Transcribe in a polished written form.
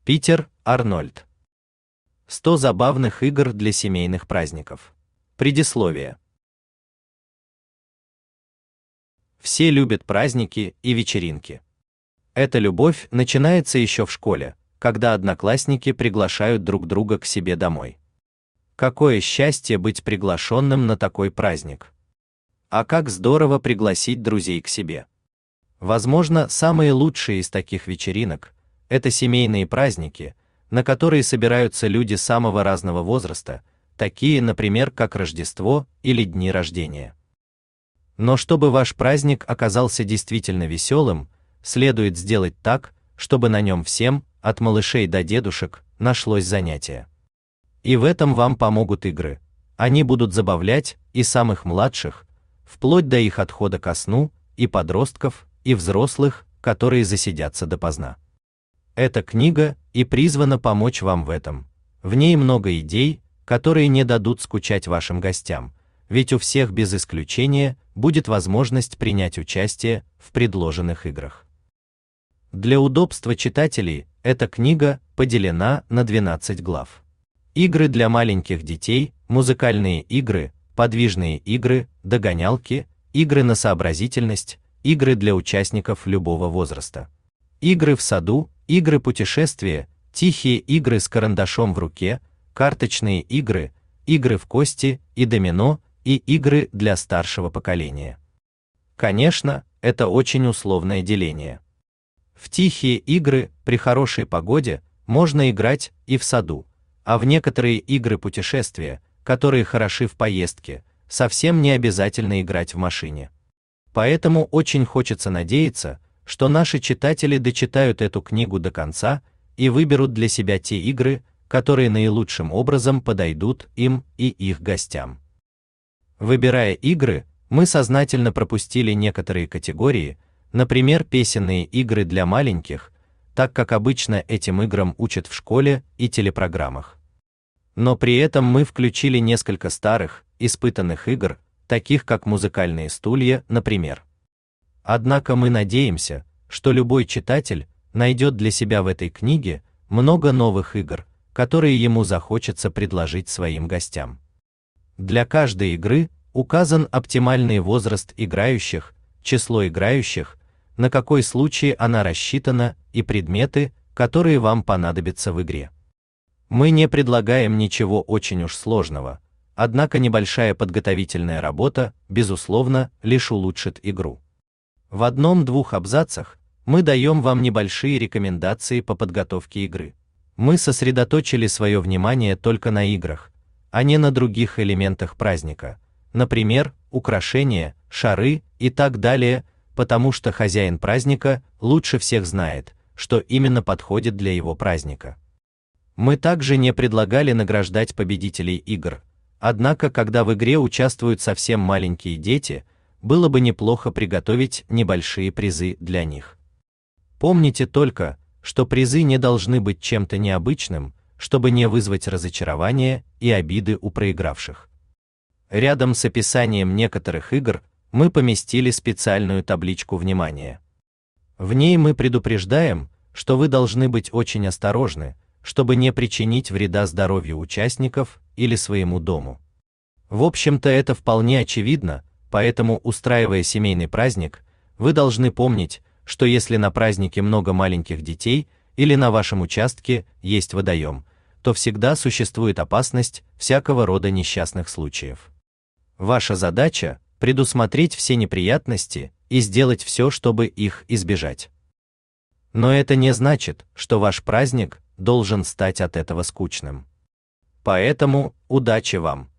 Питер, Арнольд. 100 забавных игр для семейных праздников. Предисловие. Все любят праздники и вечеринки. Эта любовь начинается еще в школе, когда одноклассники приглашают друг друга к себе домой. Какое счастье быть приглашенным на такой праздник! А как здорово пригласить друзей к себе! Возможно, самые лучшие из таких вечеринок – это семейные праздники, на которые собираются люди самого разного возраста, такие, например, как Рождество или дни рождения. Но чтобы ваш праздник оказался действительно веселым, следует сделать так, чтобы на нем всем, от малышей до дедушек, нашлось занятие. И в этом вам помогут игры. Они будут забавлять и самых младших, вплоть до их отхода ко сну, и подростков, и взрослых, которые засидятся допоздна. Эта книга и призвана помочь вам в этом. В ней много идей, которые не дадут скучать вашим гостям, ведь у всех без исключения будет возможность принять участие в предложенных играх. Для удобства читателей эта книга поделена на 12 глав. Игры для маленьких детей, музыкальные игры, подвижные игры, догонялки, игры на сообразительность, игры для участников любого возраста. Игры в саду, игры путешествия, тихие игры с карандашом в руке, карточные игры, игры в кости и домино и игры для старшего поколения. Конечно, это очень условное деление. В тихие игры при хорошей погоде можно играть и в саду, а в некоторые игры путешествия, которые хороши в поездке, совсем не обязательно играть в машине. Поэтому очень хочется надеяться, что наши читатели дочитают эту книгу до конца и выберут для себя те игры, которые наилучшим образом подойдут им и их гостям. Выбирая игры, мы сознательно пропустили некоторые категории, например, песенные игры для маленьких, так как обычно этим играм учат в школе и телепрограммах. Но при этом мы включили несколько старых, испытанных игр, таких как музыкальные стулья, например. Однако мы надеемся, что любой читатель найдет для себя в этой книге много новых игр, которые ему захочется предложить своим гостям. Для каждой игры указан оптимальный возраст играющих, число играющих, на какой случай она рассчитана и предметы, которые вам понадобятся в игре. Мы не предлагаем ничего очень уж сложного, однако небольшая подготовительная работа, безусловно, лишь улучшит игру. В одном-двух абзацах мы даем вам небольшие рекомендации по подготовке игры. Мы сосредоточили свое внимание только на играх, а не на других элементах праздника, например, украшения, шары и так далее, потому что хозяин праздника лучше всех знает, что именно подходит для его праздника. Мы также не предлагали награждать победителей игр, однако, когда в игре участвуют совсем маленькие дети, было бы неплохо приготовить небольшие призы для них. Помните только, что призы не должны быть чем-то необычным, чтобы не вызвать разочарования и обиды у проигравших. Рядом с описанием некоторых игр мы поместили специальную табличку внимания. В ней мы предупреждаем, что вы должны быть очень осторожны, чтобы не причинить вреда здоровью участников или своему дому. В общем-то, это вполне очевидно, поэтому, устраивая семейный праздник, вы должны помнить, что если на празднике много маленьких детей или на вашем участке есть водоем, то всегда существует опасность всякого рода несчастных случаев. Ваша задача – предусмотреть все неприятности и сделать все, чтобы их избежать. Но это не значит, что ваш праздник должен стать от этого скучным. Поэтому удачи вам!